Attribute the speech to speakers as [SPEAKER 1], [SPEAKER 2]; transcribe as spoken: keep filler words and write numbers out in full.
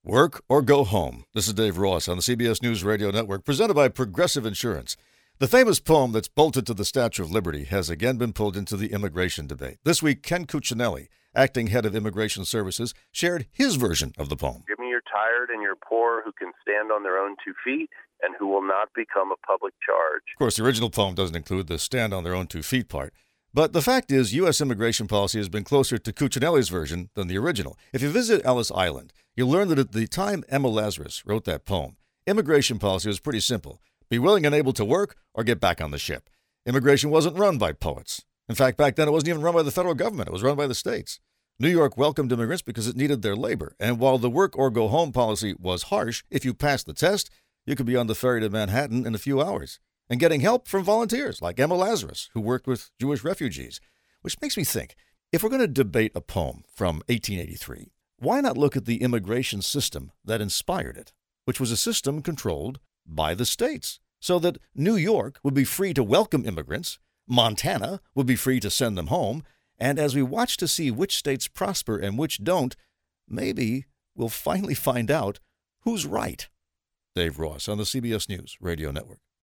[SPEAKER 1] Work or go home. This is Dave Ross on the C B S News Radio Network, presented by Progressive Insurance. The famous poem that's bolted to the Statue of Liberty has again been pulled into the immigration debate. This week, Ken Cuccinelli, acting head of Immigration Services, shared his version of the poem.
[SPEAKER 2] Give me your tired and your poor who can stand on their own two feet and who will not become a public charge.
[SPEAKER 1] Of course, the original poem doesn't include the stand on their own two feet part. But the fact is, U S immigration policy has been closer to Cuccinelli's version than the original. If you visit Ellis Island, you'll learn that at the time Emma Lazarus wrote that poem, immigration policy was pretty simple. Be willing and able to work or get back on the ship. Immigration wasn't run by poets. In fact, back then it wasn't even run by the federal government. It was run by the states. New York welcomed immigrants because it needed their labor. And while the work or go home policy was harsh, if you passed the test, you could be on the ferry to Manhattan in a few hours and getting help from volunteers like Emma Lazarus, who worked with Jewish refugees. Which makes me think, if we're going to debate a poem from eighteen eighty-three, why not look at the immigration system that inspired it, which was a system controlled by the states, so that New York would be free to welcome immigrants, Montana would be free to send them home, and as we watch to see which states prosper and which don't, maybe we'll finally find out who's right. Dave Ross on the C B S News Radio Network.